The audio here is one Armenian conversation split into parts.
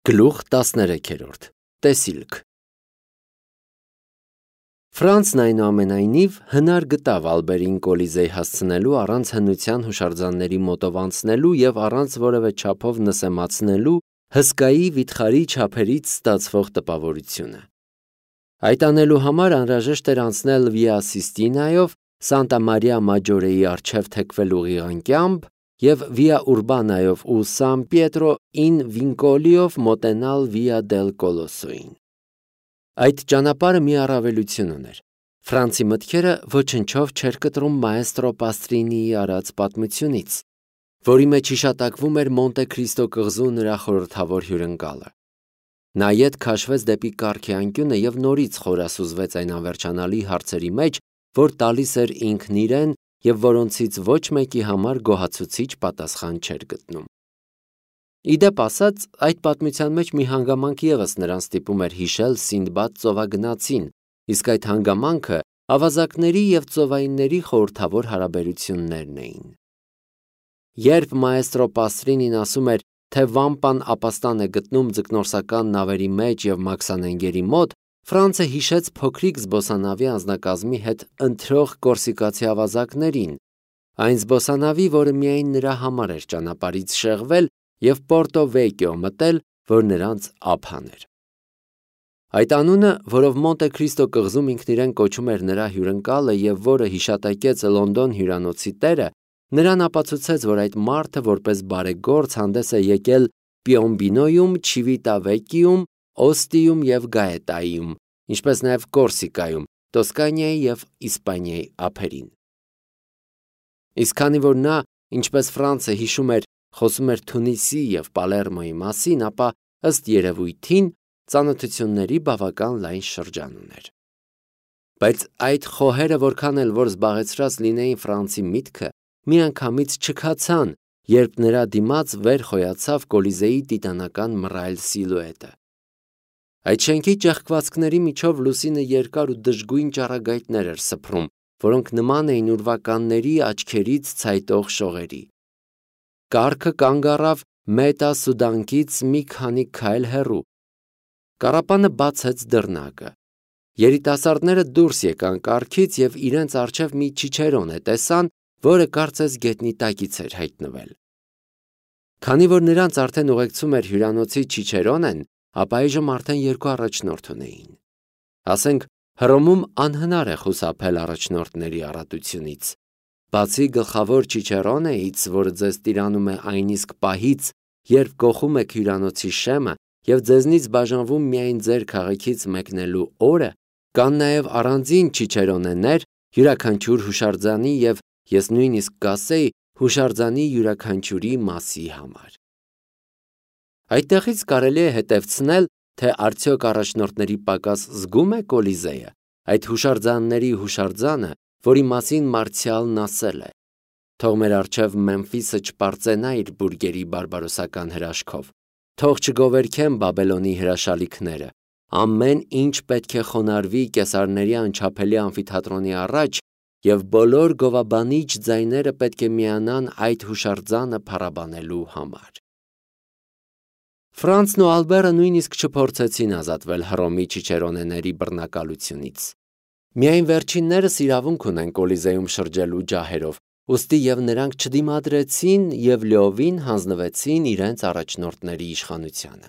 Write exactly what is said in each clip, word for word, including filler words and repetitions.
Գլուխ տասներեքերորդ Տեսիլք Ֆրանսն այնուամենայնիվ հնար գտավ Ալբերին Կոլիզեի հասցնելու առանց հնության հուշարձանների մոտով անցնելու և առանց որևէ չափով նսեմացնելու հսկայի վիթխարի չափերից ստացվող տպավորությունը։ Այդ անելու համար անհրաժեշտ էր անցնել Վիա Սիստինայով, Սանտա Մարիա Մաջորեի առջև թեքվել ուղիղանկյամբ և Վիա Ուրբանայով ու Սան Պիետրո ինն Վինկոլիով մոտենալ Վիա դել Կոլոսոյին։ Այդ ճանապարհը մի առավելություն ուներ. Ֆրանցի մտքերը ոչնչով չէր կտրում մաեստրո Պաստրինիի արած պատմությունից, որի մեջ հիշատակվում էր Մոնտե Քրիստո կղզու նրա խորհրդավոր հյուրընկալը։ Նա ետ քաշվեց դեպի կառքի անկյունը և նորից խորասուզվեց այն անվերջանալի հարցերի մեջ, որ տալիս էր ինքն իրեն և որոնցից ոչ մեկի համար գոհացուցիչ պատասխան չէր գտնում։ Ի դեպ ասած, այդ պատմության մեջ մի հանգամանք ևս նրան ստիպում էր հիշել Սինդբադ ծովագնացին, իսկ այդ հանգամանքը ավազակների և ծովայինների խորհրդավոր հարաբերություններն էին։ Երբ մաեստրո Պաստրինին ասում էր, թե վամպան ապաստան է գտնում ձկնորսական նավերի մեջ և մաքսանենգերի մոտ, Ֆրանցը հիշեց փոքրիկ զբոսանավի անձնակազմի հետ ընթրող կորսիկացի ավազակներին, այն զբոսանավի, որը միայն նրա համար էր ճանապարհից շեղվել և Պորտո Վեկիո մտել, որ նրանց ափան էր։ Այդ անունը, որով Մոնտե Քրիստո կղզում ինքն իրեն կոչում էր նրա հյուրընկալը և որը հիշատակեց Լոնդոն հյուրանոցի տերը, նրան ապացուցեց, որ այդ մարդը որպես բարեգործ հանդես է եկել Պիոմբինոյում, Չիվիտա Վեկիում, Օստիում և Գաետայիում, ինչպես նաև Կորսիկայում, Տոսկանիայի և Իսպանիայի ափերին։ Իսկ քանի որ նա, ինչպես Ֆրանցը հիշում էր, խոսում էր Թունիսի և Պալերմոյի մասին, ապա ըստ երևույթին ծանոթությունների բավական լայն շրջան ուներ։ Բայց այդ խոհերը որքան էլ որ զբաղեցրած լինեին Ֆրանցի միտքը, միանգամից չքացան, երբ նրա դիմաց վեր խոյացավ Կոլիզեի տիտանական մռայլ սիլուետը։ Այդ շենքի ճեղքվածքների միջով լուսինը երկար ու դժգույն ճառագայթներ էր սփռում, որոնք նման էին ուրվականների աչքերից ցայտող շողերի։ Կառքը կանգ առավ Մետա Սուդանկից մի քանի քայլ հեռու։ Կառապանը բացեց դռնակը։ Երիտասարդները դուրս եկան կառքից և իրենց առջև մի չիչերոնե տեսան, որը կարծես գետնի տակից էր հայտնվել։ Քանի որ նրանց արդեն ուղեկցում էր հյուրանոցի չիչերոնեն, ապա այժմ արդեն երկու առաջնորդ ունեին։ Ասենք, Հռոմում անհնար է խուսափել առաջնորդների առատությունից։ Բացի գլխավոր չիչերոնեից, որը ձեզ տիրանում է այն իսկ պահից, երբ կոխում եք հյուրանոցի շեմը և ձեզնից բաժանվում միայն ձեր քաղաքից մեկնելու օրը, կան նաև առանձին չիչերոնեներ յուրաքանչյուր հուշարձանի և ես նույնիսկ կասեի հուշարձանի յուրաքանչյուրի մասի համար։ Այդտեղից կարելի է հետևցնել, թե արդյոք առաջնորդների պակաս զգում է Կոլիզեը, այդ հուշարձանների հուշարձանը, որի մասին Մարցիալն ասել է. «Թող մեր առջև Մեմֆիսը չպարծենա իր բուրգերի բարբարոսական հրաշքով, թող չգովերգեն Բաբելոնի հրաշալիքները, ամեն ինչ պետք է խոնարհվի կեսարների անչափելի ամֆիթատրոնի առաջ և բոլոր գովաբանիչ ձայները պետք է միանան այդ հուշարձանը փառաբանելու համար»։ Ֆրանցն ու Ալբերը նույնիսկ չփորձեցին ազատվել Հռոմի չիչերոնեների բռնակալությունից։ Միայն վերջիններս իրավունք ունեն Կոլիզեում շրջելու ջահերով, ուստի և նրանք չդիմադրեցին և լիովին հանձնվեցին իրենց առաջնորդների իշխանությանը։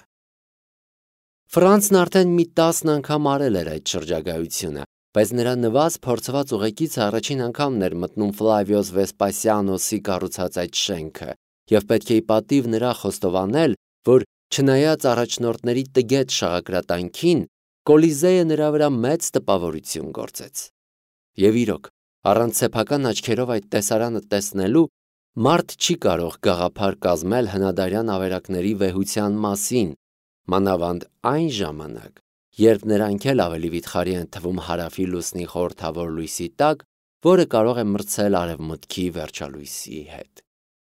Ֆրանցն արդեն մի տասն անգամ արել էր այդ շրջագայությունը, բայց նրա նվազ փորձված ուղեկիցը առաջին անգամն էր մտնում Ֆլավիոս Վեսպասիանոսի կառուցած այդ շենքը, և պետք է ի պատիվ նրա խոստովանել, որ չնայած առաջնորդների տգետ շաղակրատանքին, Կոլիզեը նրա վրա մեծ տպավորություն գործեց։ Եվ իրոք, առանց սեփական աչքերով այդ տեսարանը տեսնելու, մարդ չի կարող գաղափար կազմել հնադարյան ավերակների վեհության մասին, մանավանդ այն ժամանակ, երբ նրանք էլ ավելի վիթխարի են թվում հարավի լուսնի խորհրդավոր լույսի տակ, որը կարող է մրցել արևմուտքի վերջալույսի հետ։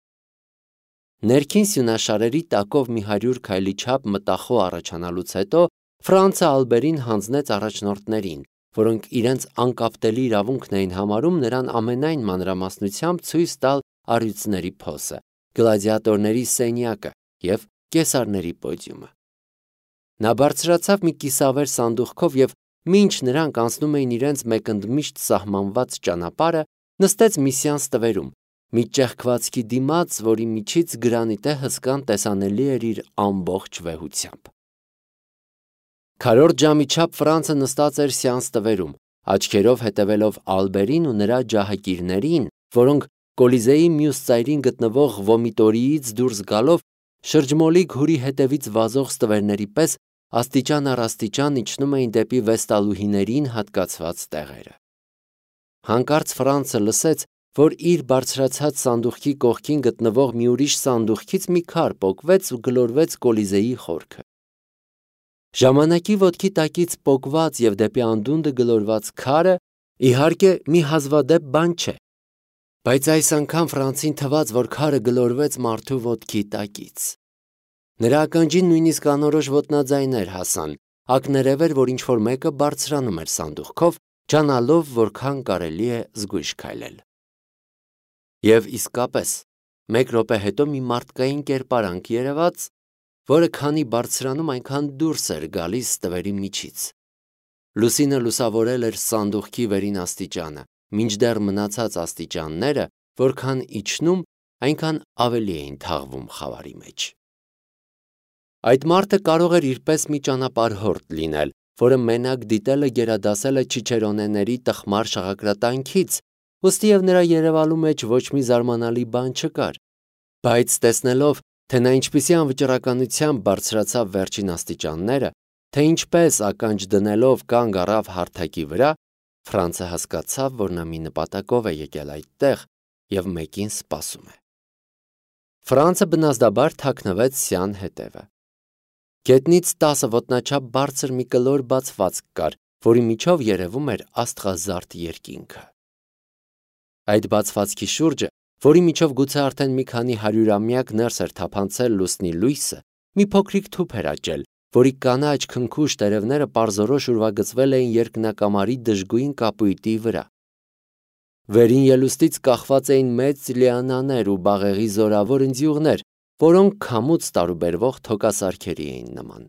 Ներքին սյունաշարերի տակով մի հարյուր քայլի չափ մտախոհ առաջանալուց հետո Ֆրանցը Ալբերին հանձնեց առաջնորդներին, որոնք իրենց անկապտելի իրավունքն էին համարում նրան ամենայն մանրամասնությամբ ցույց տալ առյուծների փոսը, գլադիատորների սենյակը և կեսարների պոդիումը։ Նա բարձրացավ մի կիսավեր սանդուղքով և մինչ նրանք անցնում էին իրենց մեկընդմիշտ սահմանված ճանապարհը, նստեց մի սեանս տվերում, մի ճեղքվածքի դիմաց, որի միջից գրանիտե հսկան տեսանելի էր իր ամբողջ վեհությամբ։ Քառորդ ժամի չափ Ֆրանցը նստած էր սեանս տվերում, աչքերով հետևելով Ալբերին ու նրա ջահակիրներին, որոնք Կոլիզեի մյուս ծայրին գտնվող վոմիտորիից դուրս գալով շրջմոլիկ հուրի հետևից վազող ստվերների պես աստիճան առ աստիճան իջնում էին դեպի վեստալուհիներին հատկացված տեղերը։ Հանկարծ Ֆրանցը լսեց, որ իր բարձրացած սանդուղքի կողքին գտնվող մի ուրիշ սանդուղքից մի քար պոկվեց ու գլորվեց Կոլիզեի խորքը։ Ժամանակի ոտքի տակից պոկված և դեպի անդունդը գլորված քարը, իհարկե, մի հազվադեպ բան չէ, բայց այս անգամ Ֆրանցին թվաց, որ քարը գլորվեց մարդու ոտքի տակից։ Նրա ականջին նույնիսկ անորոշ ոտնաձայներ հասան, ակներև էր, որ ինչ-որ մեկը բարձրանում էր սանդուղքով, ջանալով, որքան կարելի է զգույշ քայլել։ Եվ իսկապես, մեկ րոպե հետո մի մարդկային կերպարանք երևաց, որը քանի բարձրանում, այնքան դուրս էր գալիս ստվերի միջից։ Լուսինը լուսավորել էր սանդուղքի վերին աստիճանը, մինչդեռ մնացած աստիճանները, որքան իջնում, այնքան ավելի էին թաղվում խավարի մեջ։ Այդ մարդը կարող էր իրպես մի ճանապարհորդ լինել, որը մենակ դիտելը գերադասել է չիչերոնեների տխմար շաղակրատանքից, ուստի և նրա երևալու մեջ ոչ մի զարմանալի բան չկար, բայց տեսնելով, թե նա ինչպիսի անվճռականությամբ բարձրացավ վերջին աստիճանները, թե ինչպես ականջ դնելով կանգ առավ հարթակի վրա, Ֆրանցը հասկացավ, որ նա մի նպատակով է եկել այդտեղ և մեկին սպասում է։ Ֆրանցը բնազդաբար թաքնվեց սյան հետևը։ Գետնից տասը ոտնաչափ բարձր մի կլոր բացվածք կար, որի միջով երևում էր աստղազարդ երկինքը։ Այդ բացվածքի շուրջը, որի միջով գուցե արդեն մի քանի հարյուրամյակ ներս էր թափանցել լուսնի լույսը, մի փոքրիկ թուփ էր աճել, որի կանաչ քնքուշ տերևները պարզորոշ ուրվագծվել էին երկնակամարի դժգույն կապույտի վրա։ Վերին ելուստից կախված էին մեծ լիանաներ ու բաղեղի զորավոր ընձյուղներ, որոնք քամուց տարուբերվող թոկասարքերի էին նման։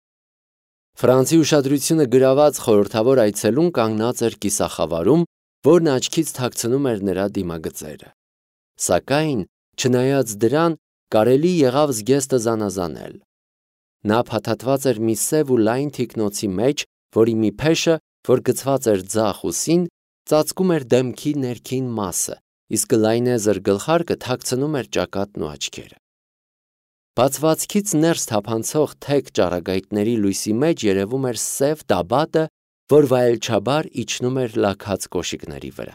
Ֆրանցի ուշադրությունը գրաված խորհրդավոր այցելուն կանգնած էր կիսախավարում, որն աչքից թաքցնում էր նրա դիմագծերը։ Սակայն, չնայած դրան, կարելի եղավ զգեստը զանազանել։ Նա փաթաթված էր մի սև ու լայն թիկնոցի մեջ, որի մի փեշը, որ գցված էր ձախ ուսին, ծածկում էր դեմքի ներքին մասը, իսկ լայնեզր գլխարկը թաքցնում էր ճակատն ու աչքերը։ Բացվածքից ներս թափանցող թեք ճառագայթների լույսի մեջ երևում էր սև տաբատը, որ վայելչաբար իջնում էր լաքած կոշիկների վրա։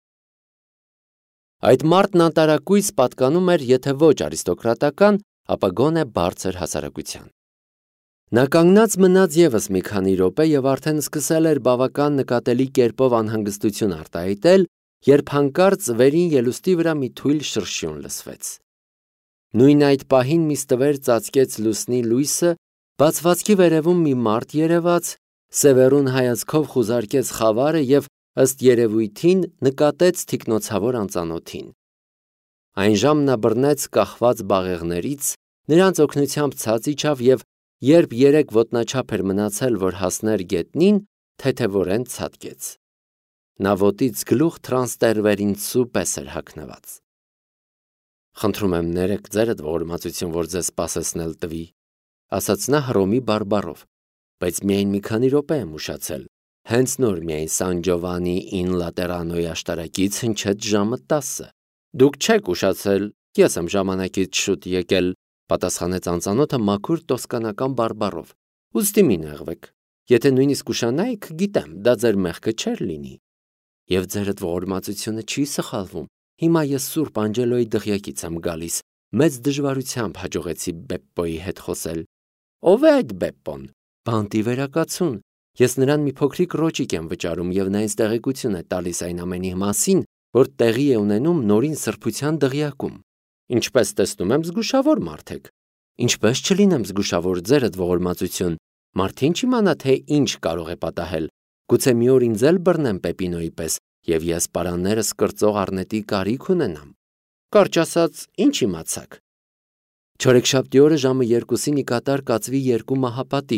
Այդ մարդն անտարակույս պատկանում էր, եթե ոչ արիստոկրատական, ապա գոնե բարձր հասարակության։ Նա կանգնած մնաց ևս մի քանի րոպե և արդեն սկսել էր բավական նկատելի կերպով անհանգստություն արտահայտել, երբ հանկարծ վերին ելուստի վրա մի թույլ շրշյուն լսվեց։ Նույն այդ պահին մի ստվեր ծածկեց լուսնի լույսը, բացվածքի վերևում մի մարդ երևաց, սևեռուն հայացքով խուզարկեց խավարը և, ըստ երևույթին, նկատեց թիկնոցավոր անծանոթին։ Այնժամ նա բռնեց կախված բաղեղներից, նրանց օգնությամբ ցած իջավ և, երբ երեք ոտնաչափ էր մնացել, որ հասներ գետնին, թեթևորեն ցատկեց։ Նա ոտից գլուխ տրանստերվերինցու պես էր հագնված։ «Խնդրում եմ ներեք ձերդ ողորմածություն, որ ձեզ սպասեցնել տվի», ասաց նա Հռոմի բարբառով, բայց միայն մի քանի րոպե եմ ուշացել, հենց նոր միայն Սան Ջովանի Ին Լատերանոյի աշտարակից հնչեց ժամը տասը։ Դուք չեք ուշացել, ես եմ ժամանակից շուտ եկել, պատասխանեց անծանոթը մաքուր տոսկանական բարբառով։ Ուստի մի նեղվեք, եթե նույնիսկ ուշանայիք, գիտեմ, դա ձեր մեղքը չէր լինի։ Եվ ձերդ ողորմածությունը չի սխալվում։ Հիմա ես Սուրբ Անջելոյի դղյակից եմ գալիս, մեծ դժվարությամբ հաջողեցի Բեպպոյի հետ խոսել։ Ո՞վ է այդ Բեպպոն։ Բանտի վերակացուն։ Ես նրան մի փոքրիկ ռոճիկ եմ վճարում և նա ինձ տեղեկություն է տալիս այն ամենի մասին, որ տեղի է ունենում նորին սրբության դղյակում։ Ինչպես տեսնում եմ, զգուշավոր մարդ եք։ Ինչպես չլինեմ զգուշավոր, ձերդ ողորմածություն, մարդ ինչ իմանա, թե ինչ կարող է պատահել։ Գուցե մի օր ինձ էլ բռնեն Պեպինոյի պես, և ես պարաններս կրծող առնետի կարիք ունենամ։ Կարճ ասած, ինչ իմացաք։ Չորեքշաբթի օրը ժամը երկուսին ի կատար կացվի երկու մահապատիժ,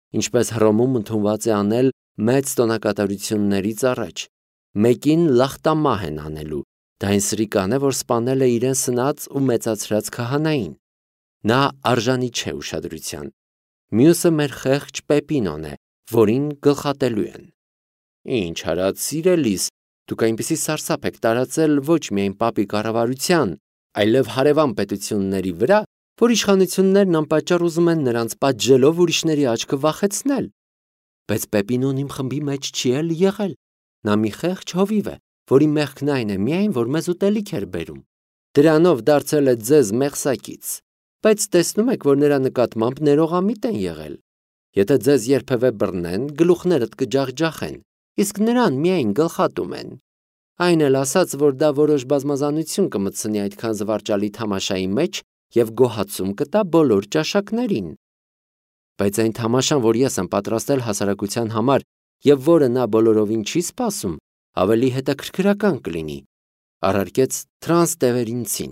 ինչպես Հռոմում ընդունված է անել մեծ տոնակատարություններից առաջ։ Մեկին լախտամահ են անելու, դա այն սրիկան է, որ սպանել է իրեն սնած ու մեծացրած քահանային։ Նա արժանի չէ ուշադրության։ Մյուսը մեր խեղճ Պեպինոն է, որին գլխատելու են։ Ինչ արած սիրելիս, դուք այնպիսի սարսափ եք տարածել ոչ միայն պապի կառավարության, այլև հարևան պետությունների վրա, որ իշխանություններն անպատճառ ուզում են նրանց պատժելով ուրիշների աչքը վախեցնել։ Բայց Պեպինոն իմ խմբի մեջ չի էլ եղել։ Նա մի խեղճ հովիվ է, որի մեղքն այն է միայն, որ մեզ ուտելիք էր բերում։ Դրանով դարձել է ձեզ մեղսակից, բայց տեսնում եք, որ նրա նկատմամբ ներողամիտ են եղել։ Եթե ձեզ երբևէ բռնեն, գլուխներդ կջախջախեն, իսկ նրան միայն գլխատում են։ Այն էլ ասաց, որ դա որոշ բազմազանություն կմտցնի այդքան զվարճալի թամաշայի մեջ և գոհացում կտա բոլոր ճաշակներին։ Բայց այն թամաշան, որ ես եմ պատրաստել հասարակության համար և որը նա բոլորովին չի սպասում, ավելի հետաքրքրական կլինի, առարկեց Տրանստևերինցին։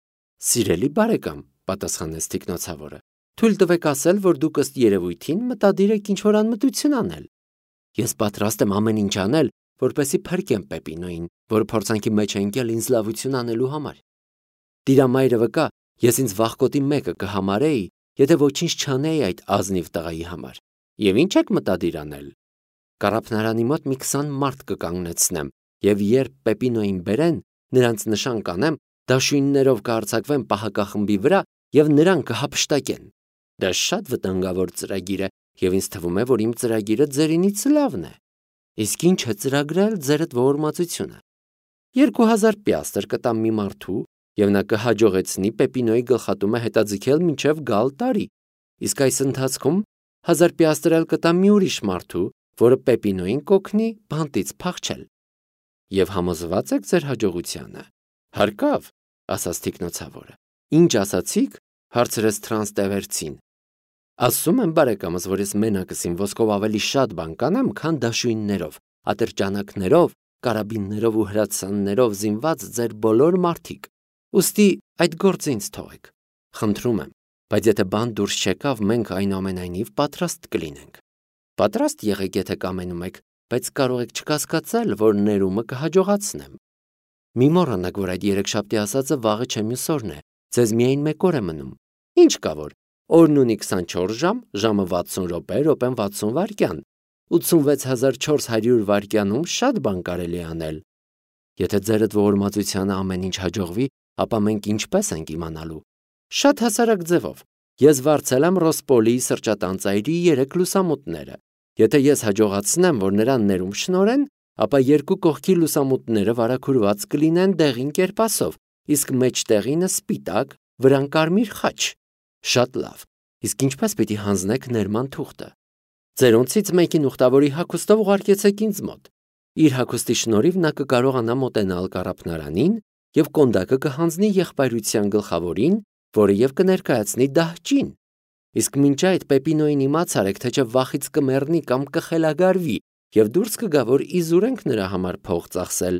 Սիրելի բարեկամ, պատասխանեց թիկնոցավորը, թույլ տվեք ասել, որ դուք ըստ երևույթին մտադիր եք ինչ-որ անմտություն անել։ Ես պատրաստ եմ ամեն ինչ անել, որպեսզի փրկեմ Պեպինոյին, որը փորձանքի մեջ է ընկել ինձ լավություն անելու համար։ Տիրամայրը վկա, ես ինձ վախկոտի մեկը կհամարեի, եթե ոչինչ չանեի այդ ազնիվ տղայի համար։ Եվ ինչ եք մտադիր անել։ Կառափնարանի մոտ մի քսան մարդ կկանգնեցնեմ, և երբ Պեպինոյին բերեն, նրանց նշան կանեմ, դաշույններով կհարձակվեն պահակախմբի վրա և նրան կհափշտակեն։ Դա շատ վտանգավոր ծրագիր է, և ինձ թվում է, որ իմ ծրագիրը ձերինից լավն է։ Իսկ ինչ է ծրագրել ձերդ ողորմածությունը։ Երկու հազար պիաստր կտամ մի մարդու, և նա կհաջողեցնի Պեպինոյի գլխատումը հետաձգել մինչև գալ տարի, իսկ այս ընթացքում հազար պիաստր էլ կտամ մի ուրիշ մարդու, որը Պեպինոյին կօգնի բանտից փախչել։ Եվ համոզվա՞ծ եք ձեր հաջողությանը։ Հարկավ, ասաց թիկնոցավորը։ Ինչ ասացիք, հարցրեց Տրանստևերցին։ Ասում եմ, բարեկամս, որ ես մենակս իմ ոսկով ավելի շատ բան կանեմ, քան դաշույններով, ատրճանակներով, կարաբիններով ու հրացաններով զինված ձեր բոլոր մարդիկ։ Ուստի այդ գործը ինձ թողեք։ Խնդրում եմ, բայց եթե բան դուրս չեկավ, մենք այնուամենայնիվ պատրաստ կլինենք։ Պատրաստ եղեք, եթե կամենում եք, բայց կարող եք չկասկածել, որ ներումը կհաջողացնեմ։ Մի մոռանաք, որ այդ երեքշաբթի ասածը վաղը չէ մյուս օրն է, ձեզ միայն մեկ օր է մնում։ Ինչ կա որ, օրն ունի քսանչորս ժամ, ժամը վաթսուն րոպե, րոպեն վաթսուն վայրկյան, ութսունվեց հազար չորս հարյուր վայրկյանում շատ բան կարելի է անել։ Եթե ձերդ ողորմածությանը ամեն ինչ հաջողվի, ապա մենք ինչպես ենք իմանալու։ Շատ հասարակ ձևով։ Ես վարձել եմ Ռոսպոլիի սրճատան երեք լուսամուտները։ Եթե ես հաջողացնեմ, որ նրան ներում շնորհեն, ապա երկու կողքի լուսամուտները վարագուրված կլինեն դեղին կերպասով, իսկ մեջտեղինը սպիտակ, վրան կարմիր խաչ։ Շատ լավ։ Իսկ ինչպես պիտի հանձնեք ներման թուղթը։ Ձերոնցից մեկին ուխտավորի հագուստով ուղարկեցեք ինձ մոտ։ Իր հագուստի շնորհիվ նա կկարողանա մոտենալ կառափնարանին և կոնդակը կհանձնի եղբայրության գլխավորին, որը և կներկայացնի դահճին։ Իսկ մինչ այդ Պեպինոյին իմաց արեք, թե չէ վախից կմեռնի կամ կխելագարվի, և դուրս կգա, որ իզուր ենք նրա համար փող ծախսել։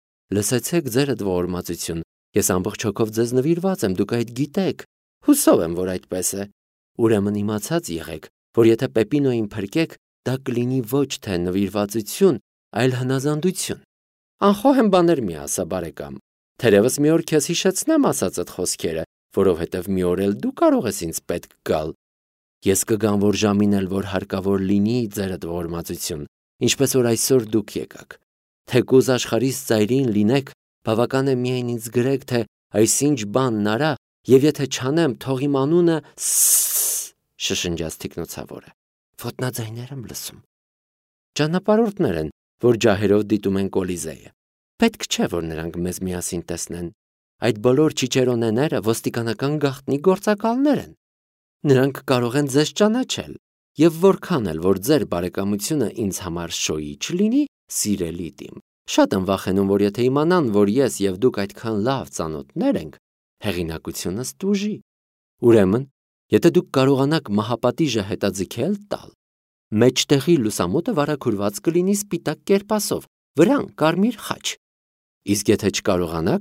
Լսեցեք ձերդ ողորմածություն, ես ամբողջ հոգով ձեզ նվիրված եմ, դուք այդ գիտեք։ Հուսով եմ, որ այդպես է։ Ուրեմն իմացած եղեք, որ եթե Պեպինոյին փրկեք, դա կլինի ոչ թե նվիրվածություն, այլ հնազանդություն։ Անխոհ եմ բաներ մի ասա, բարեկամ։ Թերևս մի օր քեզ հիշեցնեմ ասածդ խոսքերը, որովհետև մի օր էլ դու կարող ես ինձ պետք գալ։ Ես կգամ որ ժամին էլ, որ հարկավոր լինի ձերդ ողորմածություն, ինչպես որ այսօր դուք եկաք։ Թեկուզ աշխարհիս ծայրին լինեք, բավական է միայն ինձ գրեք, թե այսինչ բանն արա, և եթե չանեմ, թող իմ անունը ս-ս-ս շշնջաց թիկնոցավորը։ Ոտնաձայներ եմ լսում։ Ճանապարհորդներ են, որ ջահերով դիտում են Կոլիզեյը։ Պետք չէ, որ նրանք մեզ միասին տեսնեն։ Այդ բոլոր չիչերոնեները ոստիկանական գաղտնի գործակալներ են։ Նրանք կարող են ձեզ ճանաչել, և որքան էլ որ ձեր բարեկամությունը ինձ համար շոյի չլինի, սիրելի Տիմ, շատ եմ վախենում, որ եթե իմանան, որ ես և դուք այդքան լավ ծանոթներ ենք, հեղինակությունս տուժի։ Ուրեմն, եթե դուք կարողանաք մահապատիժը հետաձգել տալ, մեջտեղի լուսամուտը վարագուրված կլինի սպիտակ կերպասով, վրան կարմիր խաչ։ Իսկ եթե չկարողանաք,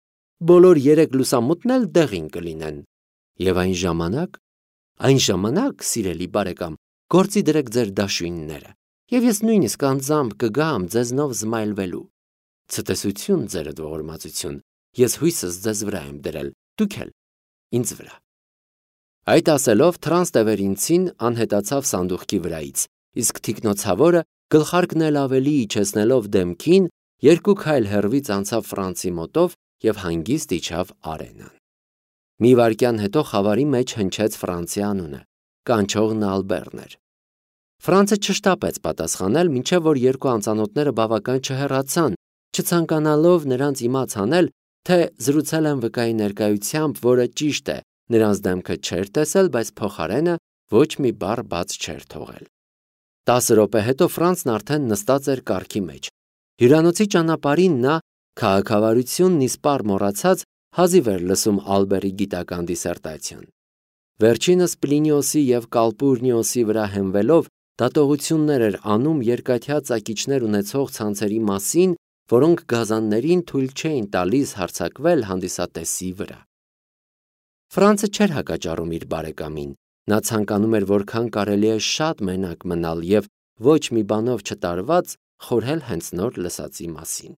բոլոր երեք լուսամուտն էլ դեղին կլինեն։ Եվ այն ժամանակ, այն ժամանակ, սիրելի բարեկամ, Գործի դրեք ձեր դաշույնները, եւ ես նույնիսկ անձամբ կգամ ձեզնով զմայլվելու։ Ցտեսություն ձերդ ողորմածություն, ես հույսս ձեզ վրա եմ դրել, դուք էլ ինձ վրա։ Այդ ասելով Թրանստևերինցին անհետացավ սանդուղքի վրայից, իսկ թիկնոցավորը գլխարկն էլ ավելի իջեցնելով դեմքին, երկու քայլ հեռվից անցավ Ֆրանցի մոտով եւ հանգիստ իջավ արենան։ Մի վայրկյան հետո խավարի մեջ հնչեց Ֆրանցի անունը, կանչողն Ալբերն էր։ Ֆրանցը չշտապեց պատասխանել, մինչև որ երկու անծանոթները բավական չհեռացան, չցանկանալով նրանց իմաց անել, թե զրուցել են վկայի ներկայությամբ, որը ճիշտ է, նրանց դեմքը չէր տեսել, բայց փոխարենը ոչ մի բառ բաց չէր թողել։ Տասը րոպե հետո Ֆրանցն արդեն նստած էր կառքի մեջ։ Հյուրանոցի ճանապարհին նա, քաղաքավարությունն իսպառ մոռացած, հազիվ էր լսում Ալբերի գիտական դիսերտացիան։ Վերջինս Պլինիոսի և Կալպուրնիոսի վրա հենվելով դատողություններ էր անում երկաթյա ծակիչներ ունեցող ցանցերի մասին, որոնք գազաններին թույլ չէին տալիս հարձակվել հանդիսատեսի վրա։ Ֆրանցը չէր հակաճառում իր բարեկամին, նա ցանկանում էր որքան կարելի է շատ մենակ մնալ և ոչ մի բանով չտարված խորհել հենց նոր լսածի մասին։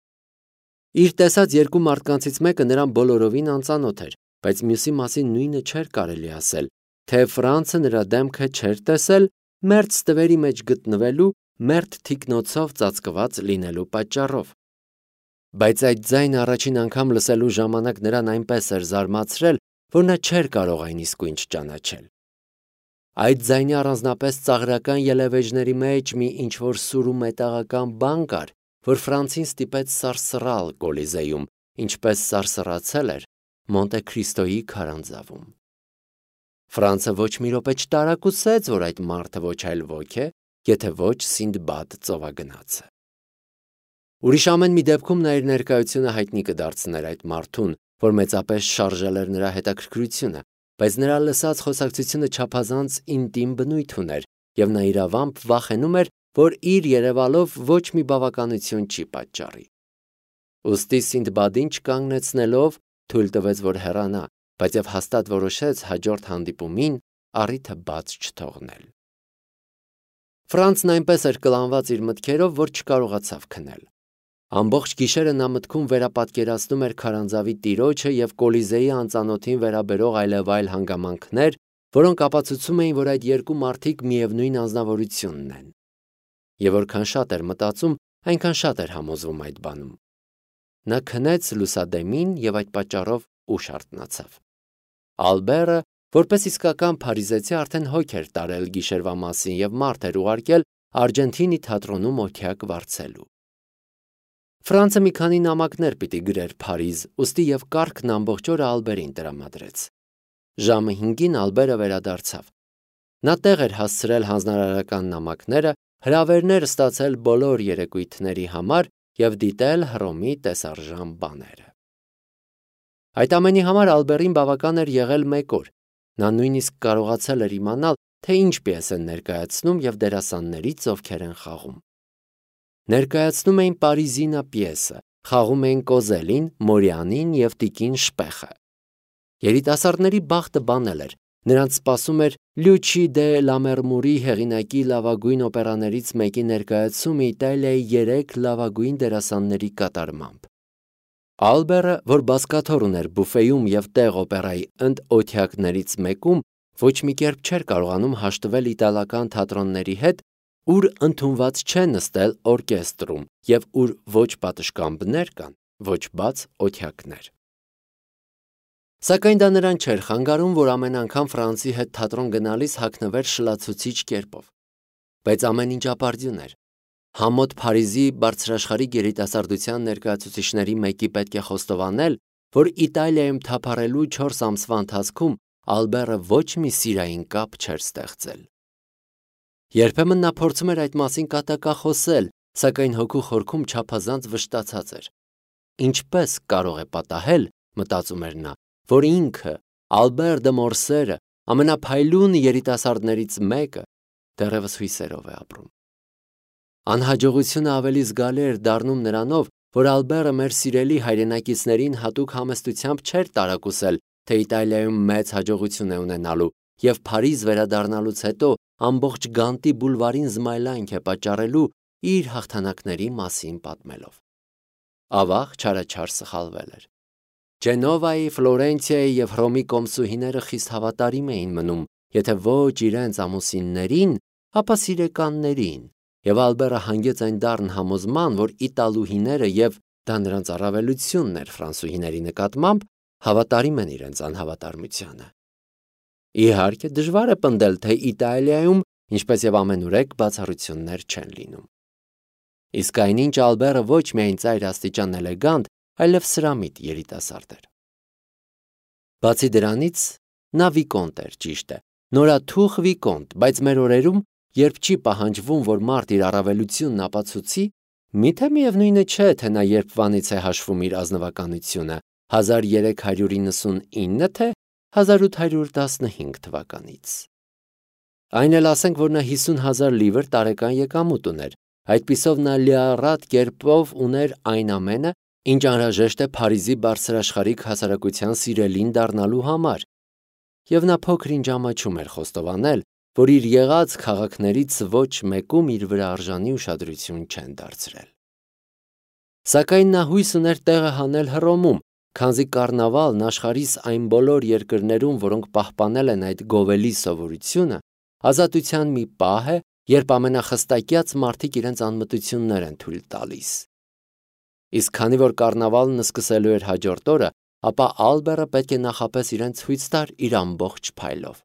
Իր տեսած երկու մարդկանցից մեկը նրան բոլորովին անծանոթ էր, բայց մյուսի մասին նույնը չէր կարելի ասել, թե Ֆրանցը նրա դեմքը չէր տեսել մերթ ստվերի մեջ գտնվելու, մերթ թիկնոցով ծածկված լինելու պատճառով։ Բայց այդ ձայնը առաջին անգամ լսելու ժամանակ նրան այնպես էր զարմացրել, որ նա չէր կարող այն իսկույն չճանաչել։ Այդ ձայնի առանձնապես ծաղրական ելևէջների մեջ մի ինչ-որ սուր ու մետաղական բան կար, որ Ֆրանցին ստիպեց սարսռալ Կոլիզեում, ինչպես սարսռացել էր Մոնտե Քրիստոյի քարանձավում։ Ֆրանցը ոչ մի րոպե չտարակուսեց, որ այդ մարդը ոչ այլ ոք է, եթե ոչ Սինդբադ ծովագնացը։ Ուրիշ ամեն մի դեպքում նա իր ներկայությունը հայտնի կդարձներ այդ մարդուն, որ մեծապես շարժել էր նրա հետաքրքրությունը, բայց նրա լսած խոսակցությունը չափազանց ինտիմ բնույթ ուներ, եւ նա իրավամբ վախենում էր, որ իր երևալով ոչ մի բավականություն չի պատճառի։ Ուստի Սինդբադին չկանգնեցնելով թույլ տվեց, որ հեռանա, բայց եւ հաստատ որոշեց հաջորդ հանդիպումին առիթը բաց չթողնել։ Ֆրանցն այնպես էր կլանված իր մտքերով, որ չկարողացավ քնել։ Ամբողջ գիշերը նա մտքում վերապատկերացնում էր քարանձավի տիրոջը եւ Կոլիզեի անծանոթին վերաբերող այլևայլ հանգամանքներ, որոնք ապացուցում էին, որ այդ երկու մարդիկ միևնույն անձնավորությունն են։ Եվ որքան շատ էր մտածում, այնքան շատ էր համոզվում այդ բանում։ Նա քնեց լուսադեմին եւ այդ պատճառով ուշ արթնացավ։ Ալբերը, որպես իսկական փարիզեցի, արդեն հոգ էր տարել գիշերվա մասին եւ մարդ էր ուղարկել Արգենտինի թատրոնում օթյակ վարձելու։ Ֆրանցը մի քանի նամակներ պիտի գրեր Փարիզ, ուստի եւ կառքն ամբողջ օրը Ալբերին տրամադրեց։ Ժամը հինգին Ալբերը վերադարձավ։ Նա տեղ էր հասցրել հանձնարարական նամակները, հրավերներ ստացել բոլոր երեկույթների համար եւ դիտել Հռոմի տեսարժան բաները։ Այդ ամենի համար Ալբերին բավական էր եղել մեկ օր։ Նա նույնիսկ կարողացել էր իմանալ, թե ինչ պիես են ներկայացնում եւ դերասաններից ովքեր են խաղում։ Ներկայացնում էին Պարիզինա պիեսը, խաղում էին Կոզելին, Մորյանին եւ Տիկին Շպեխը։ Երիտասարդների բախտը բանել էր, նրանց սպասում էր Լյուչի դե Լամերմուրի հեղինակի լավագույն օպերաներից մեկի ներկայացումը Իտալիայի երեք լավագույն դերասանների կատարմամբ։ Ալբերը, որ բազկաթոռ ուներ բուֆեում եւ տեղ օպերայի ընդօթյակներից մեկում, ոչ մի կերպ չէր կարողանում հաշտվել իտալական թատրոնների հետ, ուր ընդունված չէ նստել օրկեստրում եւ ուր ոչ պատշգամբներ կան, ոչ բաց օթյակներ։ Սակայն դա նրան չէր խանգարում, որ ամեն անգամ Ֆրանցի հետ թատրոն գնալիս հագնվեր շլացուցիչ կերպով։ Բայց ամեն ինչ ապարդյուն էր։ Համոտ Փարիզի բարձրաշխարհիկ երիտասարդության ներկայացուցիչների մեկի պետք է խոստովանել, որ Իտալիայում թափառելու չորս ամսվա ընթացքում Ալբերը ոչ մի սիրային կապ չէր ստեղծել։ Երբեմն նա փորձում էր այդ մասին կատակախոսել, սակայն հոգու խորքում չափազանց վշտացած էր։ Ինչպես կարող է պատահել, մտածում էր նա, որ ինքը, Ալբեր դե Մորսերը, ամենափայլուն երիտասարդներից մեկը, դեռևս հույսերով է ապրում։ Անհաջողությունը ավելի զգալի էր դառնում նրանով, որ Ալբերը մեր սիրելի հայրենակիցներին հատուկ համեստությամբ չէր տարակուսել, թե Իտալիայում մեծ հաջողություն է ունենալու, եւ Փարիզ վերադառնալուց հետո ամբողջ Գանտի բուլվարին զմայլանք է պատճառելու իր հաղթանակների մասին պատմելով։ Ավաղ չարաչար սխալվել էր։ Ջենովայի, Ֆլորենցիայի եւ Հռոմի կոմսուհիները խիստ հավատարիմ էին մնում, եթե ոչ իրենց ամուսիններին, ապա սիրեկաններին, եւ Ալբերը հանգեց այն դառն համոզման, որ իտալուհիները եւ դա նրանց առավելությունն էր ֆրանսուհիների նկատմամբ, հավատարիմ են իրենց անհավատարմությանը։ Իհարկե, դժվար է պնդել, թե Իտալիայում, ինչպես եւ ամենուրեք, բացառություններ չեն լինում։ Իսկ այնինչ Ալբերը ոչ միայն ծայր աստիճան էլեգանտ, այլև սրամիտ երիտասարդ էր։ Բացի դրանից, նա վիկոնտ էր, ճիշտ է, նորաթուխ վիկոնտ, բայց մեր օրերում, երբ չի պահանջվում, որ մարդ իր առավելությունն ապացուցի, միթե միևնույնը չէ, թե նա երբվանից է հաշվում իր ազնվականությունը, հազար երեք հարյուր իննսունինը թե հազար ութ հարյուր տասնհինգ թվականից։ Այն էլ ասենք, որ նա հիսուն հազար լիվր տարեկան եկամուտ ուներ, այդպիսով նա լիառատ կերպով ուներ այն ամենը, ինչ անհրաժեշտ է Փարիզի բարձրաշխարհիկ հասարակության սիրելին դառնալու համար, եւ նա փոքր-ինչ ամաչում էր խոստովանել, որ իր եղած քաղաքներից ոչ մեկում իր վրա արժանի ուշադրություն չեն դարձրել։ Սակայն նա հույս ուներ տեղը հանել Հռոմում, քանզի կառնավալն աշխարհիս այն բոլոր երկրներում, որոնք պահպանել են այդ գովելի սովորությունը, ազատության մի պահ է, երբ ամենախստակյաց մարդիկ իրենց անմտություններ են թույլ տալիս։ Իսկ քանի որ կառնավալն սկսելու էր հաջորդ օրը, ապա Ալբերը պետք է նախապես իրեն ցույց տար իր ամբողջ փայլով։